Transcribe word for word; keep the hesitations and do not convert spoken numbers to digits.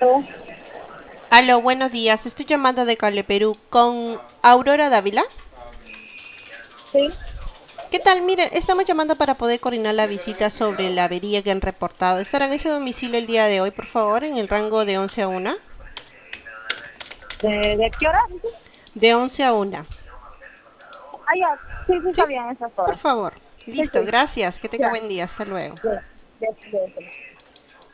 Oh, Aló, buenos días. Estoy llamando de Cable Perú con Aurora Dávila. sí, ¿Qué tal? Mire, estamos llamando para poder coordinar la visita sobre la avería que han reportado. ¿Estará en ese domicilio el día de hoy, por favor, en el rango de once a una? ¿de, de qué hora? Dices? De once a una. Ah, ya, sí, sí, ¿Sí? está bien esas Por horas. favor. Sí, Listo, sí, gracias. Que tenga ya, buen día. Hasta luego. ya, ya, ya, ya.